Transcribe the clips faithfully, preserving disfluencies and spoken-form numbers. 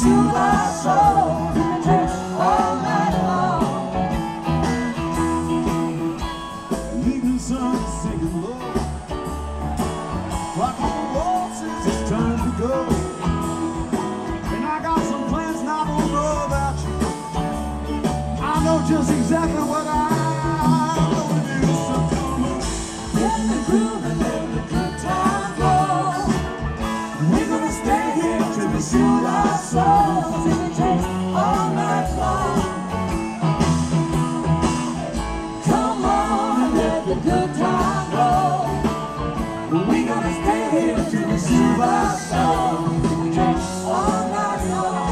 soothe our souls in the church all night long. Evening sun is sinking low, clock on the wall says it's time to go. And I got some plans and I don't know about you. I know just exactly what I'm gonna do. So come on, Get in the groove and let the good times roll. We're gonna stay here till we soothe our souls in the church all night long. Come on and let the good times roll. We're gonna stay here till we soothe our souls in the church all night long.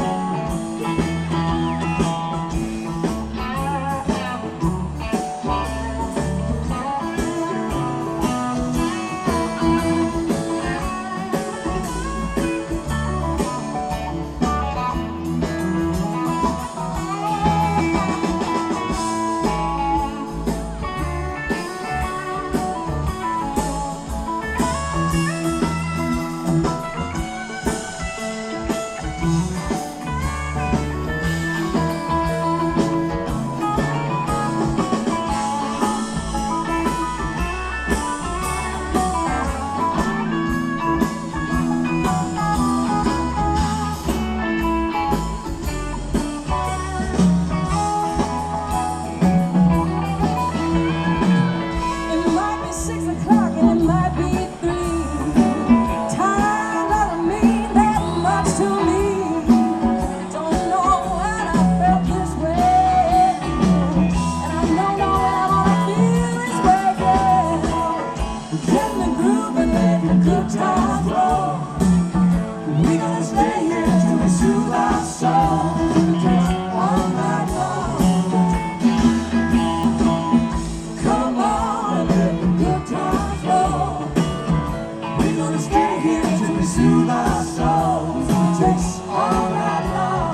Good times roll. We're gonna stay here till we soothe our souls in the church all night long. Come on and let the good times roll. We're gonna stay here till we soothe our souls in the church all night long.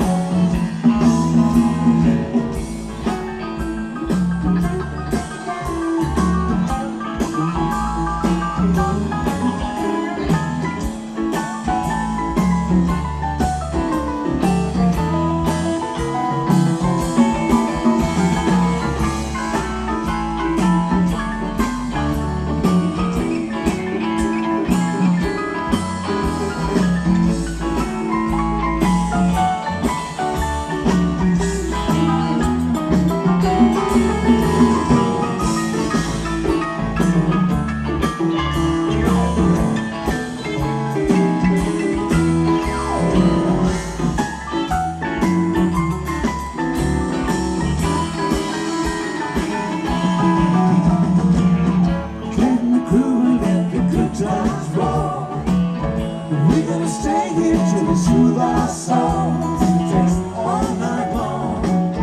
We're gonna stay here till we soothe our souls in the church all night long.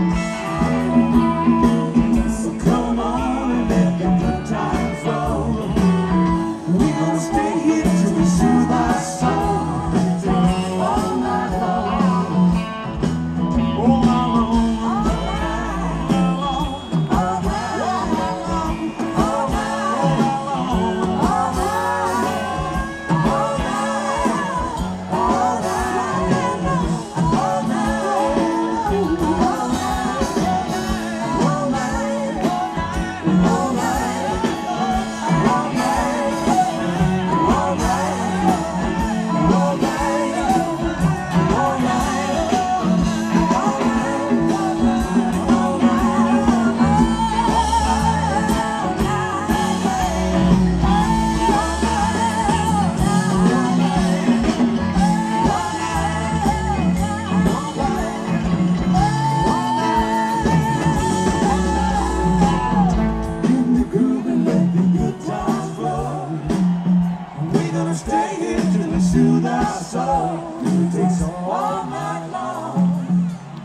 So come on and let the good times roll. We're gonna stay here till we soothe our souls in the church all night long. All night long. All night long. All night long. All night. All Stay here till we soothe our soul. It takes all